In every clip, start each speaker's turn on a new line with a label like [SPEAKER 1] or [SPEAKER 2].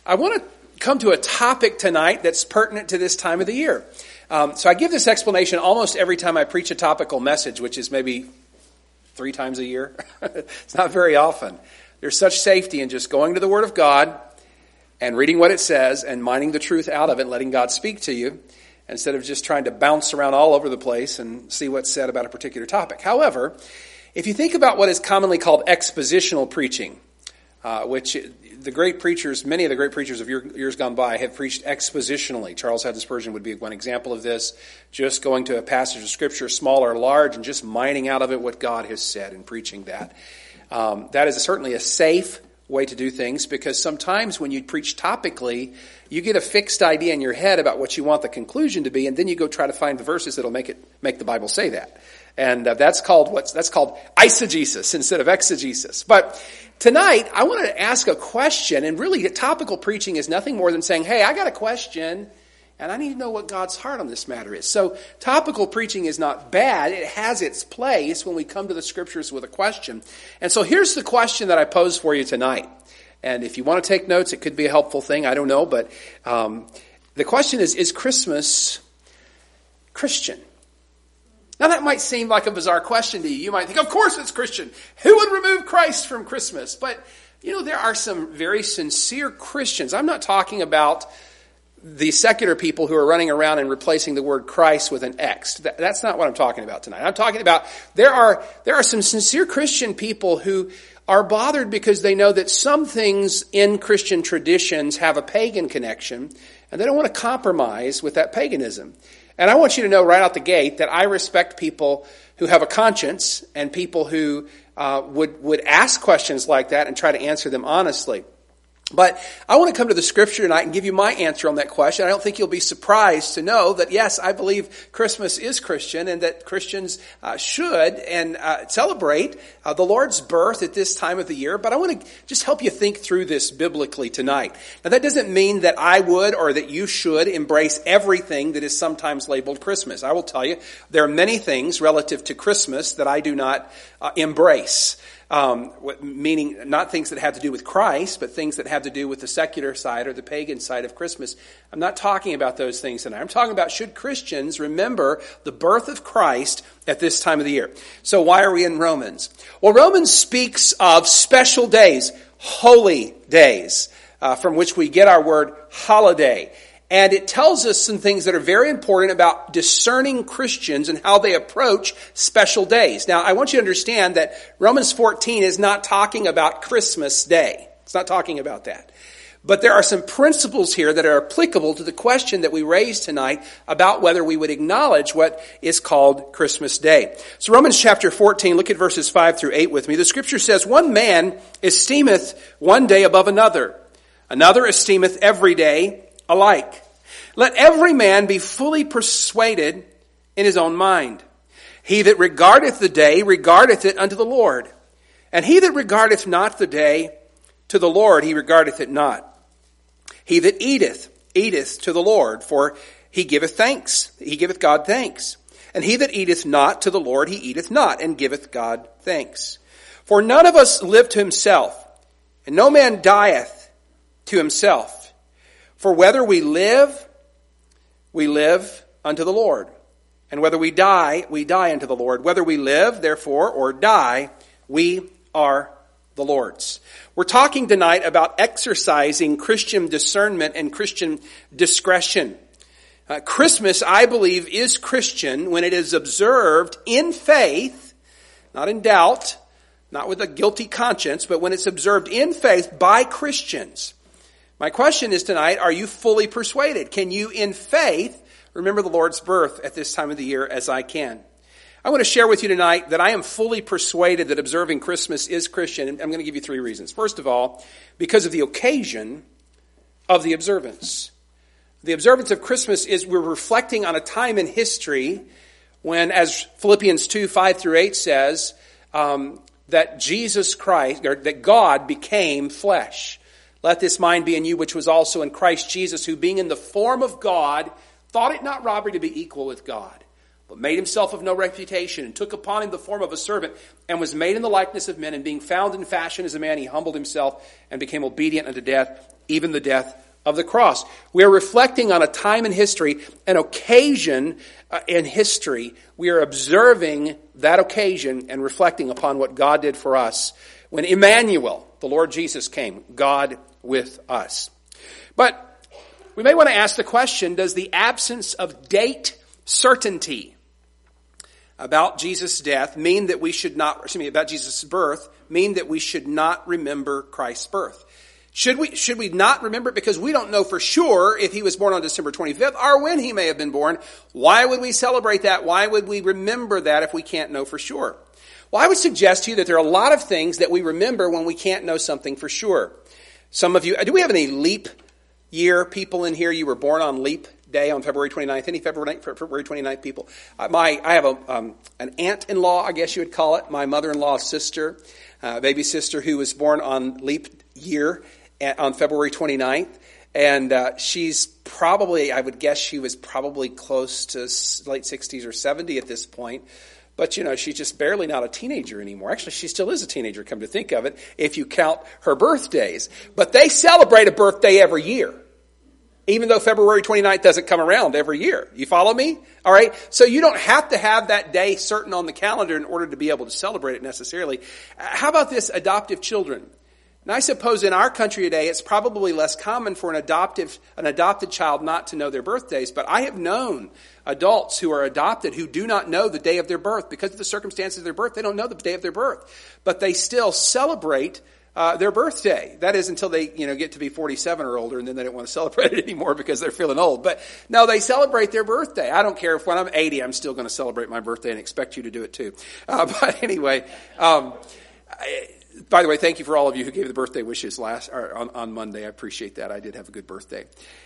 [SPEAKER 1] I want to come to a topic tonight that's pertinent to this time of the year. So I give this explanation almost every time I preach a topical message, which is maybe 3 times a year. It's not very often. There's such safety in just going to the Word of God and reading what it says and mining the truth out of it and letting God speak to you instead of just trying to bounce around all over the place and see what's said about a particular topic. However, if you think about what is commonly called expositional preaching, which the great preachers, many of the great preachers of years gone by have preached expositionally. Charles Haddon Spurgeon would be one example of this, just going to a passage of Scripture, small or large, and just mining out of it what God has said and preaching that. That is certainly a safe way to do things, because sometimes when you preach topically, you get a fixed idea in your head about what you want the conclusion to be, and then you go try to find the verses that'll make the Bible say that. And that's called eisegesis instead of exegesis. But tonight, I want to ask a question, and really topical preaching is nothing more than saying, hey, I got a question, and I need to know what God's heart on this matter is. So topical preaching is not bad. It has its place when we come to the Scriptures with a question. And so here's the question that I pose for you tonight. And if you want to take notes, it could be a helpful thing. I don't know. But the question is Christmas Christian? Now that might seem like a bizarre question to you. You might think, of course it's Christian. Who would remove Christ from Christmas? But, there are some very sincere Christians. I'm not talking about the secular people who are running around and replacing the word Christ with an X. That's not what I'm talking about tonight. I'm talking about there are some sincere Christian people who are bothered because they know that some things in Christian traditions have a pagan connection, and they don't want to compromise with that paganism. And I want you to know right out the gate that I respect people who have a conscience and people who would ask questions like that and try to answer them honestly. But I want to come to the Scripture tonight and give you my answer on that question. I don't think you'll be surprised to know that, yes, I believe Christmas is Christian and that Christians should and celebrate the Lord's birth at this time of the year. But I want to just help you think through this biblically tonight. Now, that doesn't mean that I would or that you should embrace everything that is sometimes labeled Christmas. I will tell you, there are many things relative to Christmas that I do not embrace. Meaning not things that have to do with Christ, but things that have to do with the secular side or the pagan side of Christmas. I'm not talking about those things tonight. I'm talking about should Christians remember the birth of Christ at this time of the year. So why are we in Romans? Well, Romans speaks of special days, holy days, from which we get our word holiday. And it tells us some things that are very important about discerning Christians and how they approach special days. Now, I want you to understand that Romans 14 is not talking about Christmas Day. It's not talking about that. But there are some principles here that are applicable to the question that we raised tonight about whether we would acknowledge what is called Christmas Day. So Romans chapter 14, look at verses 5 through 8 with me. The Scripture says, one man esteemeth one day above another. Another esteemeth every day alike. Let every man be fully persuaded in his own mind. He that regardeth the day regardeth it unto the Lord. And he that regardeth not the day to the Lord, he regardeth it not. He that eateth, eateth to the Lord, for he giveth thanks. He giveth God thanks. And he that eateth not to the Lord, he eateth not, and giveth God thanks. For none of us live to himself, and no man dieth to himself. For whether we live unto the Lord. And whether we die unto the Lord. Whether we live, therefore, or die, we are the Lord's. We're talking tonight about exercising Christian discernment and Christian discretion. Christmas, I believe, is Christian when it is observed in faith, not in doubt, not with a guilty conscience, but when it's observed in faith by Christians. My question is tonight, are you fully persuaded? Can you, in faith, remember the Lord's birth at this time of the year as I can? I want to share with you tonight that I am fully persuaded that observing Christmas is Christian, and I'm going to give you 3 reasons. First of all, because of the occasion of the observance. The observance of Christmas is we're reflecting on a time in history when, as Philippians 2, 5 through 8 says, that Jesus Christ, or that God became flesh. Let this mind be in you, which was also in Christ Jesus, who being in the form of God, thought it not robbery to be equal with God, but made himself of no reputation, and took upon him the form of a servant, and was made in the likeness of men, and being found in fashion as a man, he humbled himself and became obedient unto death, even the death of the cross. We are reflecting on a time in history, an occasion in history. We are observing that occasion and reflecting upon what God did for us when Emmanuel, the Lord Jesus, came, God with us. But we may want to ask the question, does the absence of date certainty about Jesus' death mean that we should not, about Jesus' birth, mean that we should not remember Christ's birth? Should we not remember it because we don't know for sure if he was born on December 25th or when he may have been born? Why would we celebrate that? Why would we remember that if we can't know for sure? Well, I would suggest to you that there are a lot of things that we remember when we can't know something for sure. Some of you, do we have any leap year people in here? You were born on leap day on February 29th. Any February 29th people? I have an aunt-in-law, I guess you would call it, my mother-in-law's sister, baby sister, who was born on leap year on February 29th. And she's probably, I would guess she was probably close to late 60s or 70 at this point. But, she's just barely not a teenager anymore. Actually, she still is a teenager, come to think of it, if you count her birthdays. But they celebrate a birthday every year, even though February 29th doesn't come around every year. You follow me? All right? So you don't have to have that day certain on the calendar in order to be able to celebrate it necessarily. How about this, adoptive children? And I suppose in our country today, it's probably less common for an adopted child not to know their birthdays. But I have known adults who are adopted who do not know the day of their birth. Because of the circumstances of their birth, they don't know the day of their birth. But they still celebrate their birthday. That is until they, get to be 47 or older, and then they don't want to celebrate it anymore because they're feeling old. But no, they celebrate their birthday. I don't care if when I'm 80, I'm still going to celebrate my birthday and expect you to do it too. But anyway, by the way, thank you for all of you who gave the birthday wishes on Monday. I appreciate that. I did have a good birthday.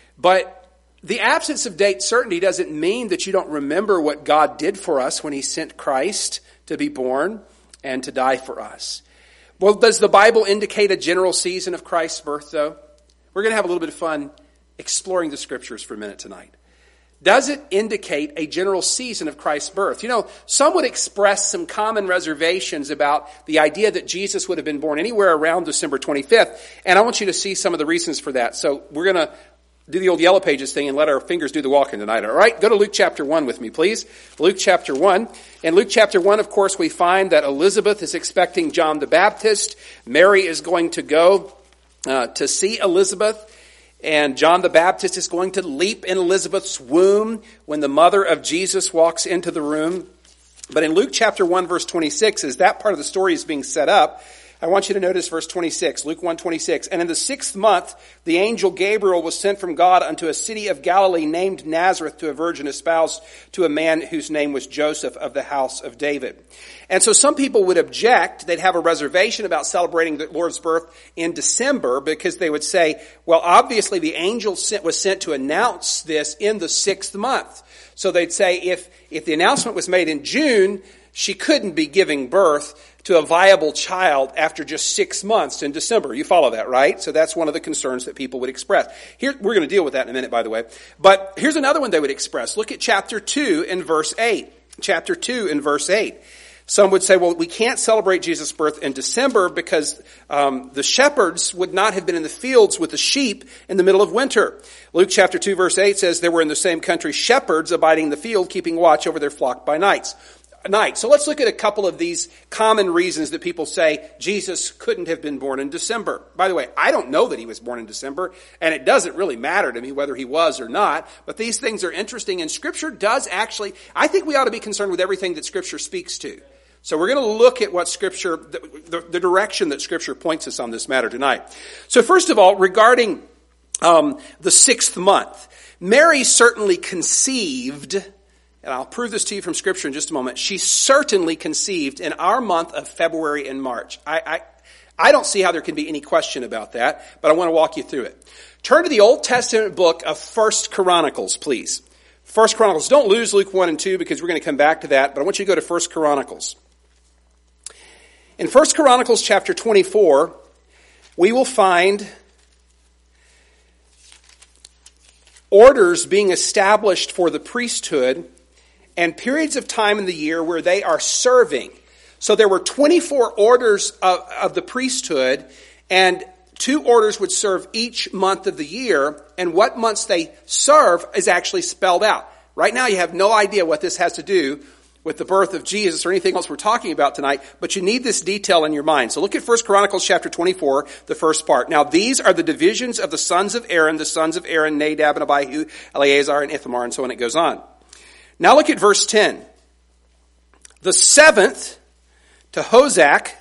[SPEAKER 1] But the absence of date certainty doesn't mean that you don't remember what God did for us when he sent Christ to be born and to die for us. Well, does the Bible indicate a general season of Christ's birth, though? We're going to have a little bit of fun exploring the scriptures for a minute tonight. Does it indicate a general season of Christ's birth? Some would express some common reservations about the idea that Jesus would have been born anywhere around December 25th. And I want you to see some of the reasons for that. So we're going to do the old Yellow Pages thing and let our fingers do the walking tonight. All right? Go to Luke chapter 1 with me, please. Luke chapter 1. In Luke chapter 1, of course, we find that Elizabeth is expecting John the Baptist. Mary is going to go to see Elizabeth. And John the Baptist is going to leap in Elizabeth's womb when the mother of Jesus walks into the room. But in Luke chapter 1, verse 26, as that part of the story is being set up, I want you to notice verse 26, Luke 1:26. And in the 6th month, the angel Gabriel was sent from God unto a city of Galilee named Nazareth to a virgin espoused to a man whose name was Joseph of the house of David. And so some people would object, they'd have a reservation about celebrating the Lord's birth in December because they would say, well, obviously the angel was sent to announce this in the 6th month. So they'd say if the announcement was made in June, she couldn't be giving birth to a viable child after just 6 months in December. You follow that, right? So that's one of the concerns that people would express. Here, we're going to deal with that in a minute, by the way. But here's another one they would express. Look at chapter 2 and verse 8. Chapter 2 and verse 8. Some would say, well, we can't celebrate Jesus' birth in December because the shepherds would not have been in the fields with the sheep in the middle of winter. Luke chapter 2 verse 8 says, there were in the same country shepherds abiding in the field, keeping watch over their flock by night. So let's look at a couple of these common reasons that people say Jesus couldn't have been born in December. By the way, I don't know that he was born in December, and it doesn't really matter to me whether he was or not, but these things are interesting, and Scripture does actually, I think we ought to be concerned with everything that Scripture speaks to. So we're going to look at what Scripture, the direction that Scripture points us on this matter tonight. So first of all, regarding the 6th month, Mary certainly conceived, and I'll prove this to you from Scripture in just a moment. She certainly conceived in our month of February and March. I don't see how there can be any question about that, but I want to walk you through it. Turn to the Old Testament book of 1 Chronicles, please. 1 Chronicles. Don't lose Luke 1 and 2 because we're going to come back to that, but I want you to go to 1 Chronicles. In 1 Chronicles chapter 24, we will find orders being established for the priesthood and periods of time in the year where they are serving. So there were 24 orders of the priesthood, and 2 orders would serve each month of the year, and what months they serve is actually spelled out. Right now you have no idea what this has to do with the birth of Jesus or anything else we're talking about tonight, but you need this detail in your mind. So look at 1 Chronicles chapter 24, the first part. Now these are the divisions of the sons of Aaron, Nadab and Abihu, Eleazar and Ithamar, and so on it goes on. Now look at verse 10. The 7th to Hakaz,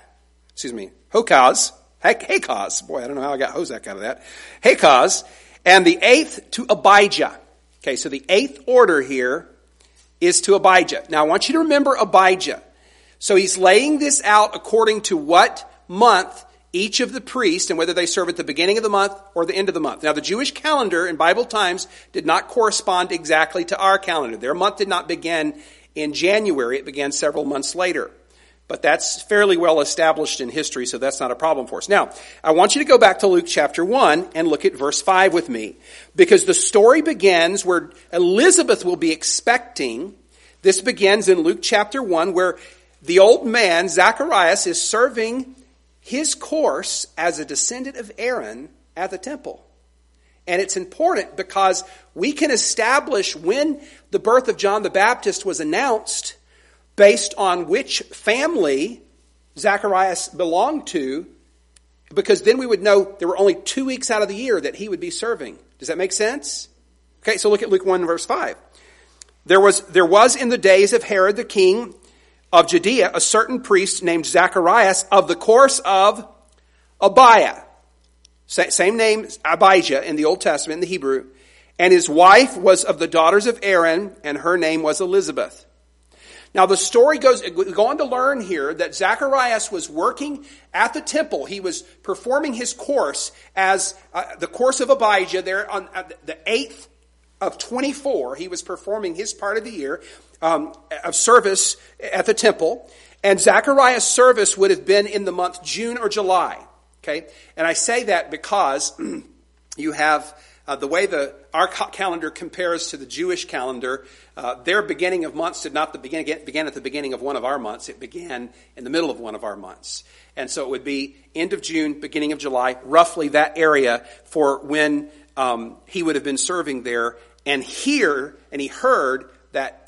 [SPEAKER 1] boy, I don't know how I got Hosek out of that, Hakaz, and the 8th to Abijah. Okay, so the 8th order here is to Abijah. Now I want you to remember Abijah. So he's laying this out according to what month each of the priests, and whether they serve at the beginning of the month or the end of the month. Now the Jewish calendar in Bible times did not correspond exactly to our calendar. Their month did not begin in January. It began several months later. But that's fairly well established in history, so that's not a problem for us. Now, I want you to go back to Luke chapter 1 and look at verse 5 with me. Because the story begins where Elizabeth will be expecting. This begins in Luke chapter 1 where the old man, Zacharias, is serving his course as a descendant of Aaron at the temple. And it's important because we can establish when the birth of John the Baptist was announced based on which family Zacharias belonged to, because then we would know there were only 2 weeks out of the year that he would be serving. Does that make sense? Okay, so look at Luke 1 verse 5. There was in the days of Herod the king of Judea a certain priest named Zacharias of the course of Abiah. Same name, Abijah, in the Old Testament, in the Hebrew. And his wife was of the daughters of Aaron, and her name was Elizabeth. Now the story goes, we're going to learn here that Zacharias was working at the temple. He was performing his course as the course of Abijah there on the 8th of 24. He was performing his part of the year of service at the temple. And Zacharias' service would have been in the month June or July. Okay, and I say that because you have the way our calendar compares to the Jewish calendar. Their beginning of months did not began at the beginning of one of our months. It began in the middle of one of our months. And so it would be end of June, beginning of July, roughly that area for when he would have been serving there. And he heard that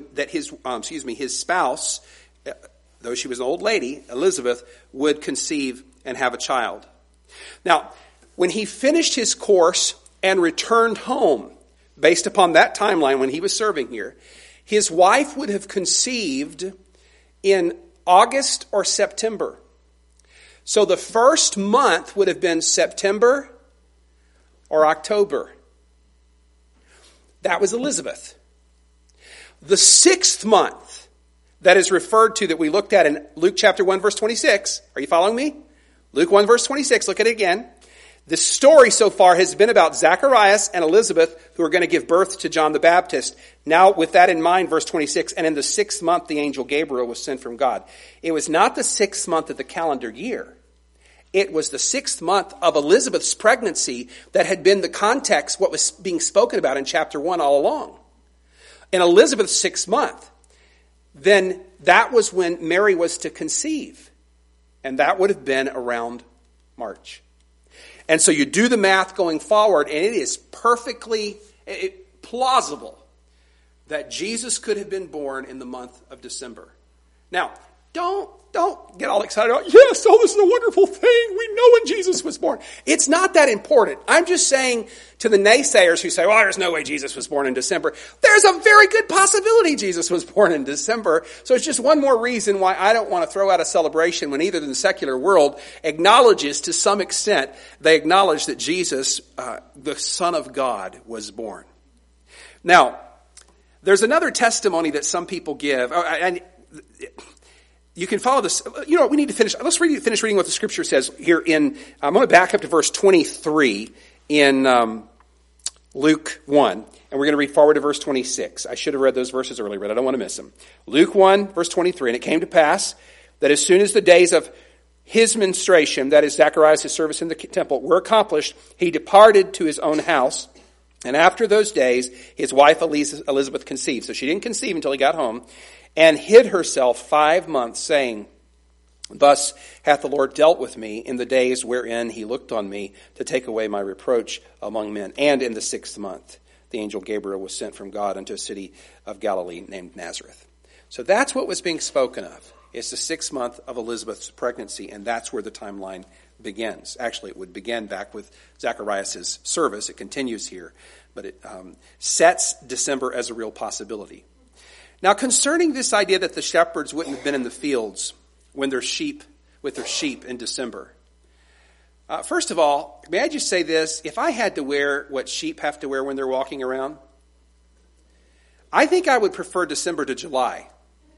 [SPEAKER 1] his spouse, though she was an old lady, Elizabeth, would conceive and have a child. Now, when he finished his course and returned home, based upon that timeline when he was serving here, his wife would have conceived in August or September. So the first month would have been September or October. That was Elizabeth. The 6th month that is referred to, that we looked at in Luke chapter 1 verse 26. Are you following me? Luke 1 verse 26, look at it again. The story so far has been about Zacharias and Elizabeth who are going to give birth to John the Baptist. Now, with that in mind, verse 26, and in the 6th month the angel Gabriel was sent from God. It was not the 6th month of the calendar year. It was the 6th month of Elizabeth's pregnancy that had been the context, what was being spoken about in chapter 1 all along. In Elizabeth's 6th month, then that was when Mary was to conceive. And that would have been around March. And so you do the math going forward, and it is perfectly plausible that Jesus could have been born in the month of December. Now, don't get all excited about, yes, oh, this is a wonderful thing. We know when Jesus was born. It's not that important. I'm just saying to the naysayers who say, well, there's no way Jesus was born in December. There's a very good possibility Jesus was born in December. So it's just one more reason why I don't want to throw out a celebration when either the secular world acknowledges, to some extent, they acknowledge that Jesus, the Son of God, was born. Now, there's another testimony that some people give, and you can follow this. You know what? We need to finish. Let's finish reading what the scripture says here I'm going to back up to verse 23 in Luke 1. And we're going to read forward to verse 26. I should have read those verses earlier, but I don't want to miss them. Luke 1, verse 23. And it came to pass that as soon as the days of his ministration, that is Zacharias' service in the temple, were accomplished, he departed to his own house. And after those days, his wife Elizabeth conceived. So she didn't conceive until he got home, and hid herself 5 months, saying, Thus hath the Lord dealt with me in the days wherein he looked on me to take away my reproach among men. And in the 6th month, the angel Gabriel was sent from God unto a city of Galilee named Nazareth. So that's what was being spoken of. It's the 6th month of Elizabeth's pregnancy, and that's where the timeline begins. Actually, it would begin back with Zacharias' service. It continues here, but it sets December as a real possibility. Now, concerning this idea that the shepherds wouldn't have been in the fields with their sheep in December. First of all, may I just say this? If I had to wear what sheep have to wear when they're walking around, I think I would prefer December to July.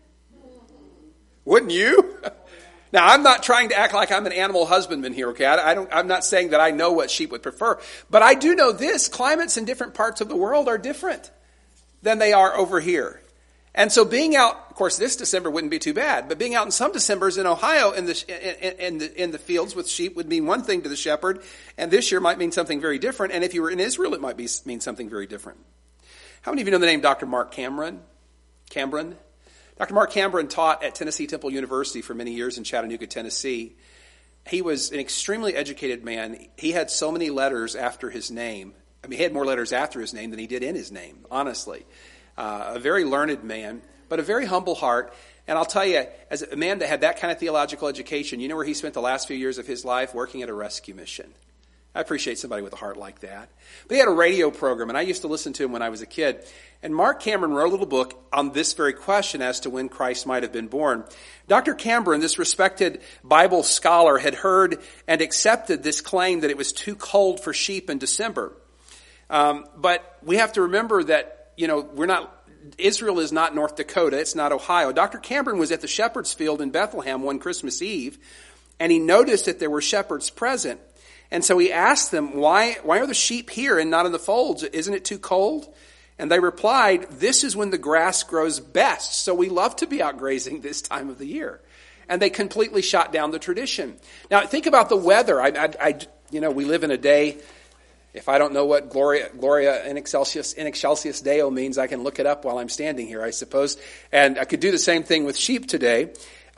[SPEAKER 1] Wouldn't you? Now, I'm not trying to act like I'm an animal husbandman here, okay? I'm not saying that I know what sheep would prefer. But I do know this. Climates in different parts of the world are different than they are over here. And so being out, of course, this December wouldn't be too bad, but being out in some Decembers in Ohio in the fields with sheep would mean one thing to the shepherd, and this year might mean something very different. And if you were in Israel, it might mean something very different. How many of you know the name Dr. Mark Cameron? Dr. Mark Cameron taught at Tennessee Temple University for many years in Chattanooga, Tennessee. He was an extremely educated man. He had so many letters after his name. I mean, he had more letters after his name than he did in his name, honestly. A very learned man, but a very humble heart. And I'll tell you, as a man that had that kind of theological education, you know where he spent the last few years of his life? Working at a rescue mission. I appreciate somebody with a heart like that. But he had a radio program, and I used to listen to him when I was a kid. And Mark Cameron wrote a little book on this very question as to when Christ might have been born. Dr. Cameron, this respected Bible scholar, had heard and accepted this claim that it was too cold for sheep in December. But we have to remember that, Israel is not North Dakota. It's not Ohio. Dr. Cameron was at the shepherd's field in Bethlehem one Christmas Eve, and he noticed that there were shepherds present. And so he asked them, why are the sheep here and not in the folds? Isn't it too cold? And they replied, this is when the grass grows best. So we love to be out grazing this time of the year. And they completely shot down the tradition. Now think about the weather. We live in a day. If I don't know what Gloria in excelsis Deo means, I can look it up while I'm standing here, I suppose. And I could do the same thing with sheep today,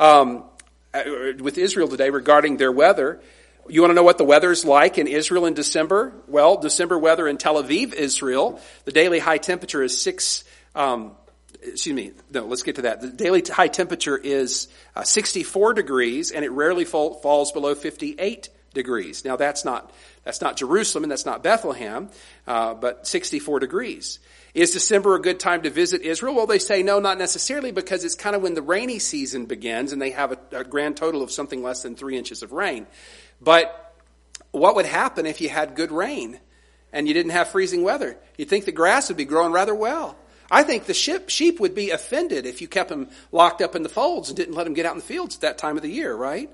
[SPEAKER 1] with Israel today regarding their weather. You want to know what the weather's like in Israel in December? Well, December weather in Tel Aviv, Israel, the daily high temperature is let's get to that. The daily high temperature is 64 degrees, and it rarely falls below 58 degrees. Now that's not Jerusalem and that's not Bethlehem, but 64 degrees. Is December a good time to visit Israel? Well, they say no, not necessarily, because it's kind of when the rainy season begins, and they have a grand total of something less than 3 inches of rain. But what would happen if you had good rain and you didn't have freezing weather? You'd think the grass would be growing rather well. I think the sheep would be offended if you kept them locked up in the folds and didn't let them get out in the fields at that time of the year, right?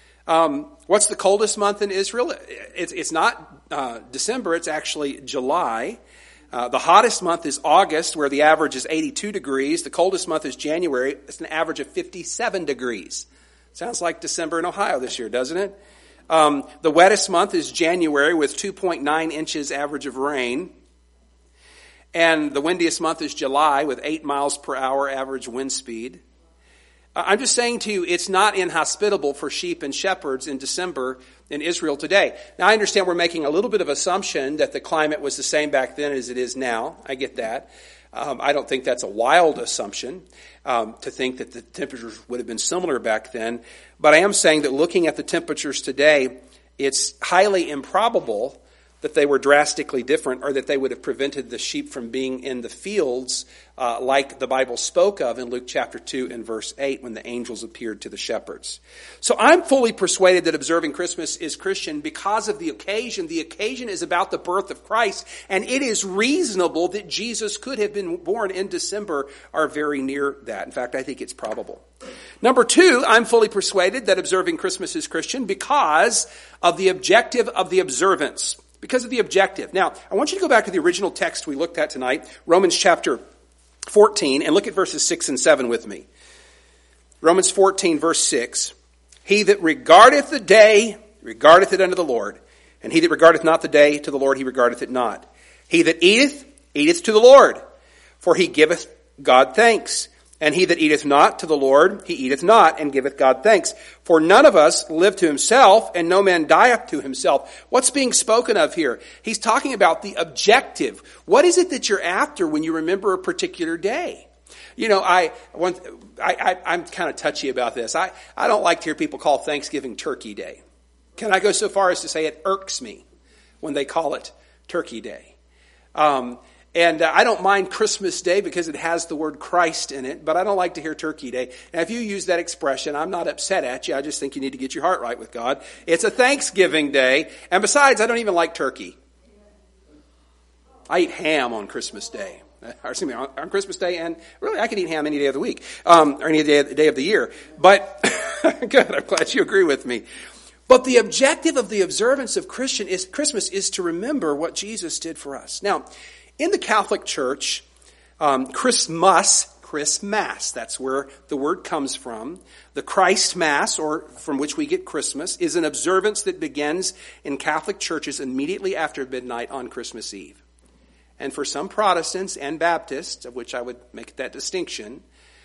[SPEAKER 1] What's the coldest month in Israel? It's not December, it's actually July. The hottest month is August, where the average is 82 degrees. The coldest month is January. It's an average of 57 degrees. Sounds like December in Ohio this year, doesn't it? The wettest month is January with 2.9 inches average of rain. And the windiest month is July with 8 miles per hour average wind speed. I'm just saying to you, it's not inhospitable for sheep and shepherds in December in Israel today. Now, I understand we're making a little bit of assumption that the climate was the same back then as it is now. I get that. I don't think that's a wild assumption to think that the temperatures would have been similar back then. But I am saying that looking at the temperatures today, it's highly improbable that they were drastically different, or that they would have prevented the sheep from being in the fields like the Bible spoke of in Luke chapter 2 and verse 8 when the angels appeared to the shepherds. So I'm fully persuaded that observing Christmas is Christian because of the occasion. The occasion is about the birth of Christ, and it is reasonable that Jesus could have been born in December or very near that. In fact, I think it's probable. Number 2, I'm fully persuaded that observing Christmas is Christian because of the objective of the observance. Because of the objective. Now, I want you to go back to the original text we looked at tonight, Romans chapter 14, and look at verses 6 and 7 with me. Romans 14, verse 6. He that regardeth the day, regardeth it unto the Lord, and he that regardeth not the day, to the Lord he regardeth it not. He that eateth, eateth to the Lord, for he giveth God thanks. And he that eateth not to the Lord, he eateth not, and giveth God thanks. For none of us live to himself, and no man dieth to himself. What's being spoken of here? He's talking about the objective. What is it that you're after when you remember a particular day? You know, I'm kind of touchy about this. I don't like to hear people call Thanksgiving Turkey Day. Can I go so far as to say it irks me when they call it Turkey Day? And I don't mind Christmas Day because it has the word Christ in it, but I don't like to hear Turkey Day. Now, if you use that expression, I'm not upset at you. I just think you need to get your heart right with God. It's a Thanksgiving Day, and besides, I don't even like turkey. I eat ham on Christmas Day. Or excuse me, on Christmas Day, and really I could eat ham any day of the week, or any day of the year. But, good, I'm glad you agree with me. But the objective of the observance of Christmas is to remember what Jesus did for us. Now, in the Catholic Church, Christmas, that's where the word comes from. The Christ Mass, or from which we get Christmas, is an observance that begins in Catholic churches immediately after midnight on Christmas Eve. And for some Protestants and Baptists, of which I would make that distinction,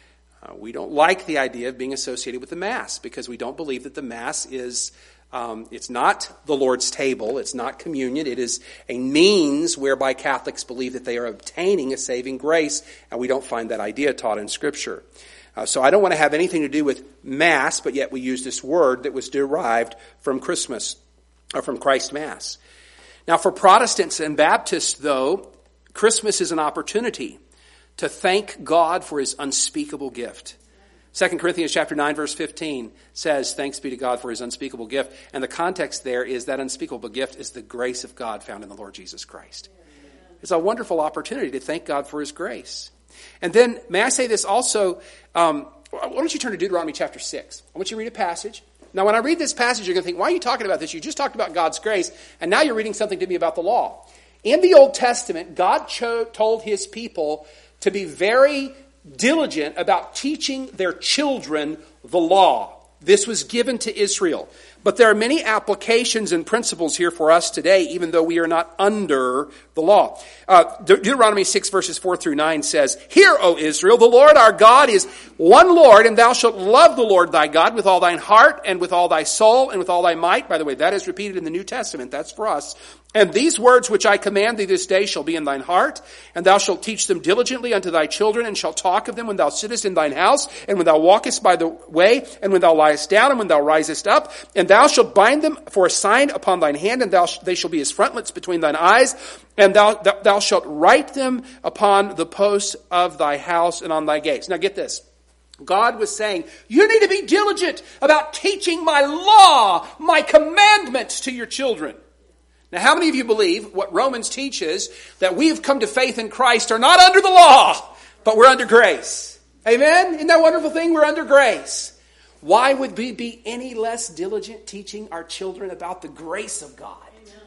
[SPEAKER 1] we don't like the idea of being associated with the Mass because we don't believe that the Mass is, it's not the Lord's table, it's not communion, it is a means whereby Catholics believe that they are obtaining a saving grace, and we don't find that idea taught in Scripture. So I don't want to have anything to do with Mass, but yet we use this word that was derived from Christmas, or from Christ Mass. Now for Protestants and Baptists, though, Christmas is an opportunity to thank God for his unspeakable gift. 2 Corinthians chapter 9, verse 15 says, thanks be to God for his unspeakable gift. And the context there is that unspeakable gift is the grace of God found in the Lord Jesus Christ. It's a wonderful opportunity to thank God for his grace. And then, may I say this also, why don't you turn to Deuteronomy chapter 6? I want you to read a passage. Now, when I read this passage, you're going to think, why are you talking about this? You just talked about God's grace, and now you're reading something to me about the law. In the Old Testament, God told his people to be very diligent about teaching their children the law. This was given to Israel. But there are many applications and principles here for us today, even though we are not under the law. Deuteronomy 6 verses 4 through 9 says, Hear, O Israel, the Lord our God is one Lord, and thou shalt love the Lord thy God with all thine heart, and with all thy soul, and with all thy might. By the way, that is repeated in the New Testament. That's for us. And these words which I command thee this day shall be in thine heart, and thou shalt teach them diligently unto thy children, and shalt talk of them when thou sittest in thine house, and when thou walkest by the way, and when thou liest down, and when thou risest up. And thou shalt bind them for a sign upon thine hand, and they shall be as frontlets between thine eyes, and thou shalt write them upon the posts of thy house and on thy gates. Now get this. God was saying, you need to be diligent about teaching my law, my commandments to your children. Now, how many of you believe what Romans teaches, that we have come to faith in Christ are not under the law, but we're under grace? Amen? Isn't that a wonderful thing? We're under grace. Why would we be any less diligent teaching our children about the grace of God?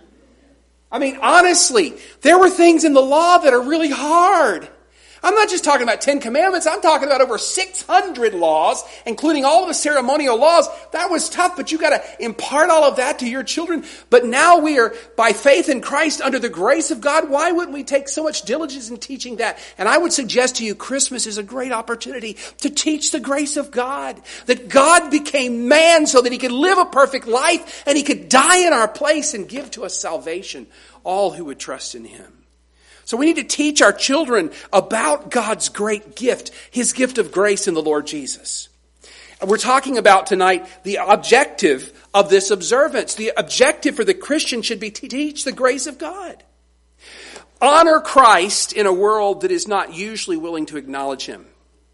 [SPEAKER 1] I mean, honestly, there were things in the law that are really hard. I'm not just talking about 10 commandments. I'm talking about over 600 laws, including all of the ceremonial laws. That was tough, but you got to impart all of that to your children. But now we are, by faith in Christ, under the grace of God. Why wouldn't we take so much diligence in teaching that? And I would suggest to you, Christmas is a great opportunity to teach the grace of God. That God became man so that he could live a perfect life, and he could die in our place and give to us salvation, all who would trust in him. So we need to teach our children about God's great gift, his gift of grace in the Lord Jesus. And we're talking about tonight the objective of this observance. The objective for the Christian should be to teach the grace of God. Honor Christ in a world that is not usually willing to acknowledge him.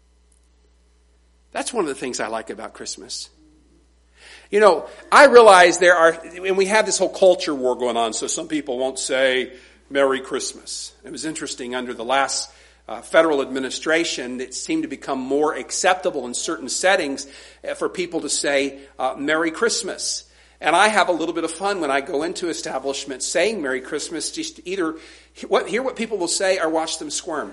[SPEAKER 1] That's one of the things I like about Christmas. You know, I realize and we have this whole culture war going on, so some people won't say Merry Christmas. It was interesting, under the last federal administration, it seemed to become more acceptable in certain settings for people to say Merry Christmas. And I have a little bit of fun when I go into establishments saying Merry Christmas, just to either hear what people will say or watch them squirm.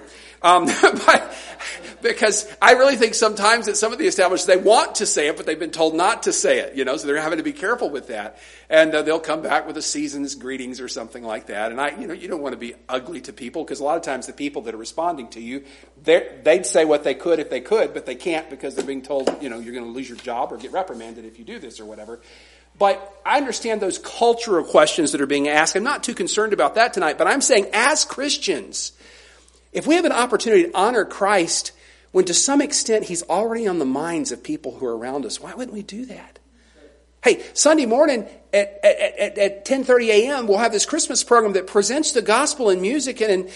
[SPEAKER 1] Because I really think sometimes that some of the establishments, they want to say it, but they've been told not to say it, so they're having to be careful with that. And they'll come back with a season's greetings or something like that. And you don't want to be ugly to people, because a lot of times the people that are responding to you, they'd say what they could if they could, but they can't because they're being told, you're going to lose your job or get reprimanded if you do this or whatever. But I understand those cultural questions that are being asked. I'm not too concerned about that tonight, but I'm saying as Christians, if we have an opportunity to honor Christ when to some extent he's already on the minds of people who are around us, why wouldn't we do that? Hey, Sunday morning at 10:30 a.m., we'll have this Christmas program that presents the gospel in music and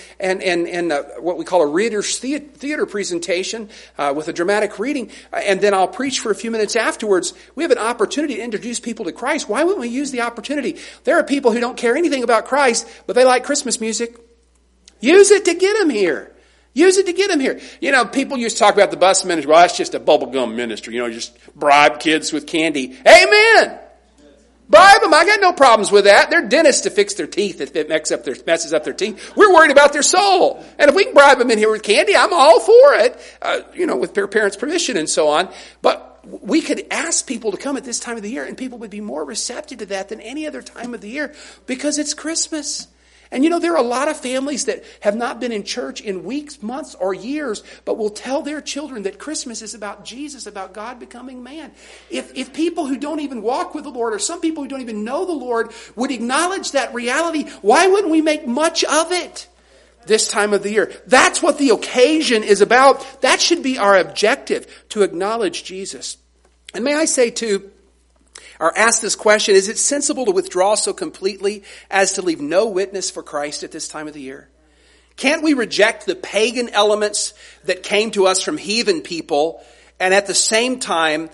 [SPEAKER 1] what we call a reader's theater presentation with a dramatic reading. And then I'll preach for a few minutes afterwards. We have an opportunity to introduce people to Christ. Why wouldn't we use the opportunity? There are people who don't care anything about Christ, but they like Christmas music. Use it to get them here. Use it to get them here. People used to talk about the bus ministry. Well, that's just a bubblegum ministry. Just bribe kids with candy. Amen. Bribe them. I got no problems with that. They're dentists to fix their teeth if it messes up their teeth. We're worried about their soul. And if we can bribe them in here with candy, I'm all for it. With their parents' permission and so on. But we could ask people to come at this time of the year, and people would be more receptive to that than any other time of the year because it's Christmas. And there are a lot of families that have not been in church in weeks, months, or years, but will tell their children that Christmas is about Jesus, about God becoming man. If people who don't even walk with the Lord, or some people who don't even know the Lord, would acknowledge that reality, why wouldn't we make much of it this time of the year? That's what the occasion is about. That should be our objective, to acknowledge Jesus. And may I say too, or ask this question, is it sensible to withdraw so completely as to leave no witness for Christ at this time of the year? Can't we reject the pagan elements that came to us from heathen people and at the same time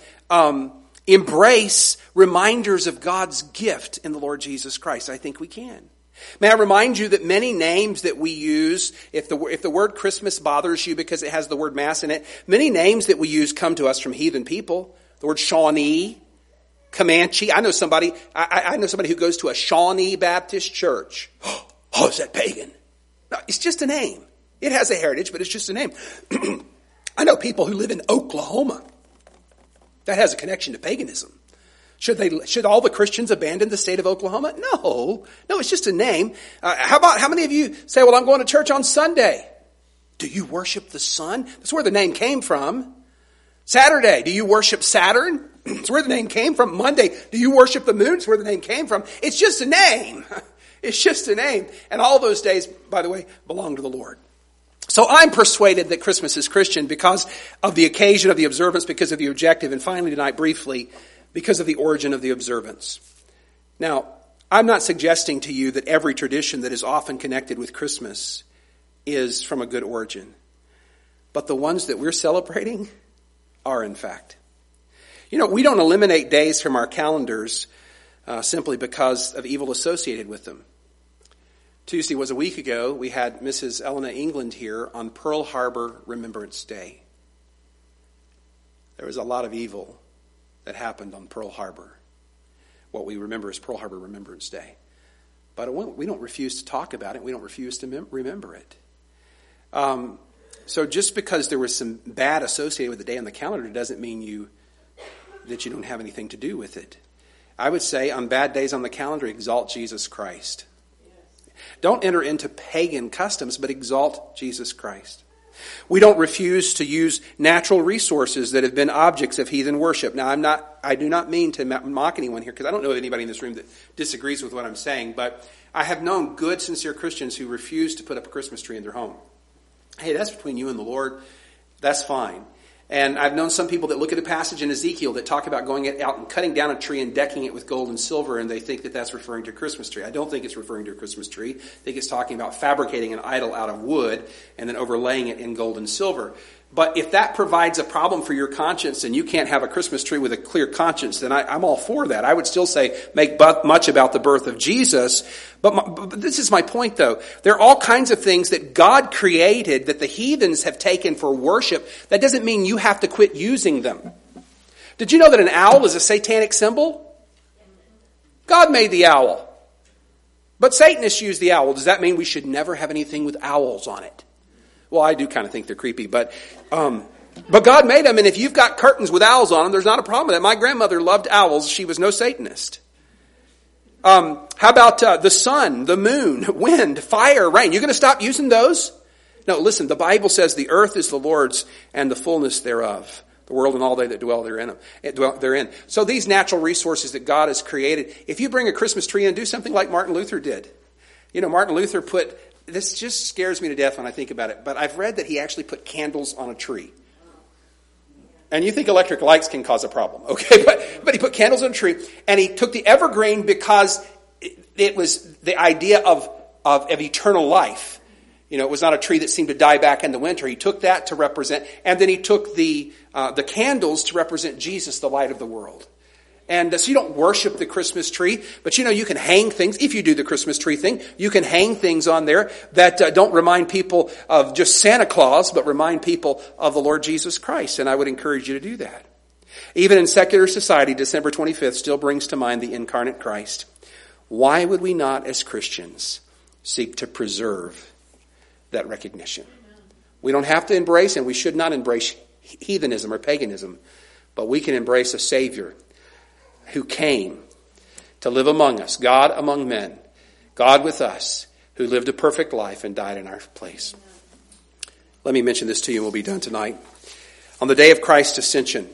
[SPEAKER 1] embrace reminders of God's gift in the Lord Jesus Christ? I think we can. May I remind you that many names that we use, if the word Christmas bothers you because it has the word Mass in it, many names that we use come to us from heathen people. The word Shawnee, Comanche. I know somebody who goes to a Shawnee Baptist church. Oh, is that pagan? No, it's just a name. It has a heritage, but it's just a name. I know people who live in Oklahoma. That has a connection to paganism. Should all the Christians abandon the state of Oklahoma? No, it's just a name. How many of you say, well, I'm going to church on Sunday? Do you worship the sun? That's where the name came from. Saturday, do you worship Saturn? It's where the name came from. Monday, do you worship the moon? It's where the name came from. It's just a name. It's just a name. And all those days, by the way, belong to the Lord. So I'm persuaded that Christmas is Christian because of the occasion of the observance, because of the objective, and finally tonight, briefly, because of the origin of the observance. Now, I'm not suggesting to you that every tradition that is often connected with Christmas is from a good origin. But the ones that we're celebrating are, in fact. We don't eliminate days from our calendars simply because of evil associated with them. Tuesday was a week ago. We had Mrs. Elena England here on Pearl Harbor Remembrance Day. There was a lot of evil that happened on Pearl Harbor. What we remember is Pearl Harbor Remembrance Day. But we don't refuse to talk about it. We don't refuse to remember it. So just because there was some bad associated with the day on the calendar doesn't mean that you don't have anything to do with it. I would say on bad days on the calendar, exalt Jesus Christ. Yes. Don't enter into pagan customs, but exalt Jesus Christ. We don't refuse to use natural resources that have been objects of heathen worship. Now, I do not mean to mock anyone here, because I don't know anybody in this room that disagrees with what I'm saying, but I have known good, sincere Christians who refuse to put up a Christmas tree in their home. Hey, that's between you and the Lord. That's fine. And I've known some people that look at a passage in Ezekiel that talk about going out and cutting down a tree and decking it with gold and silver, and they think that that's referring to a Christmas tree. I don't think it's referring to a Christmas tree. I think it's talking about fabricating an idol out of wood and then overlaying it in gold and silver. But if that provides a problem for your conscience and you can't have a Christmas tree with a clear conscience, then I'm all for that. I would still say make much about the birth of Jesus. But this is my point, though. There are all kinds of things that God created that the heathens have taken for worship. That doesn't mean you have to quit using them. Did you know that an owl is a satanic symbol? God made the owl. But Satanists use the owl. Does that mean we should never have anything with owls on it? Well, I do kind of think they're creepy, but God made them, and if you've got curtains with owls on them, there's not a problem with that. My grandmother loved owls. She was no Satanist. How about the sun, the moon, wind, fire, rain? You're going to stop using those? No, listen, the Bible says the earth is the Lord's and the fullness thereof. The world and all they that dwell therein. So these natural resources that God has created, if you bring a Christmas tree in, do something like Martin Luther did. You know, Martin Luther this just scares me to death when I think about it, but I've read that he actually put candles on a tree. And you think electric lights can cause a problem, okay? But he put candles on a tree, and he took the evergreen because it was the idea of eternal life. You know, it was not a tree that seemed to die back in the winter. He took that to represent, and then he took the candles to represent Jesus, the light of the world. And so you don't worship the Christmas tree, but you know, you can hang things. If you do the Christmas tree thing, you can hang things on there that don't remind people of just Santa Claus, but remind people of the Lord Jesus Christ. And I would encourage you to do that. Even in secular society, December 25th still brings to mind the incarnate Christ. Why would we not, as Christians, seek to preserve that recognition? We don't have to embrace, and we should not embrace heathenism or paganism, but we can embrace a Savior who came to live among us, God among men, God with us, who lived a perfect life and died in our place. Let me mention this to you and we'll be done tonight. On the day of Christ's ascension,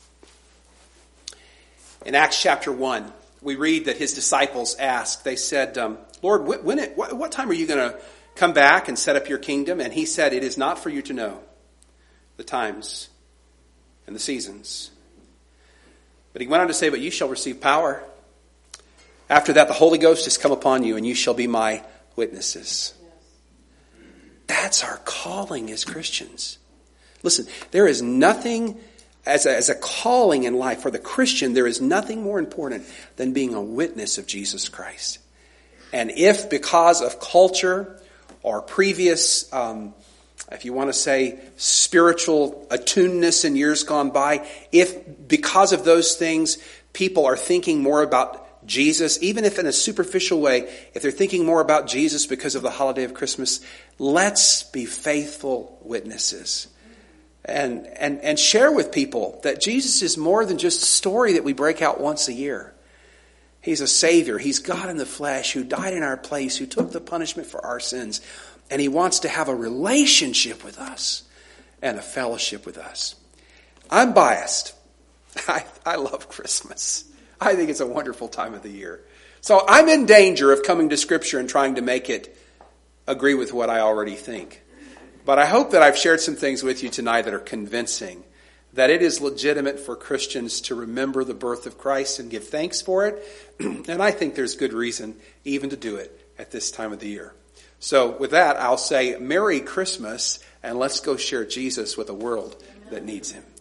[SPEAKER 1] in Acts chapter 1, we read that his disciples asked, they said, Lord, what time are you going to come back and set up your kingdom? And he said, it is not for you to know the times and the seasons. But he went on to say, but you shall receive power. After that, the Holy Ghost has come upon you, and you shall be my witnesses. That's our calling as Christians. Listen, there is nothing, as a calling in life for the Christian, there is nothing more important than being a witness of Jesus Christ. And if because of culture or previous if you want to say spiritual attunedness in years gone by, if because of those things people are thinking more about Jesus, even if in a superficial way, if they're thinking more about Jesus because of the holiday of Christmas, let's be faithful witnesses and share with people that Jesus is more than just a story that we break out once a year. He's a Savior. He's God in the flesh who died in our place, who took the punishment for our sins. And he wants to have a relationship with us and a fellowship with us. I'm biased. I love Christmas. I think it's a wonderful time of the year. So I'm in danger of coming to Scripture and trying to make it agree with what I already think. But I hope that I've shared some things with you tonight that are convincing that it is legitimate for Christians to remember the birth of Christ and give thanks for it. And I think there's good reason even to do it at this time of the year. So with that, I'll say Merry Christmas, and let's go share Jesus with a world that needs him.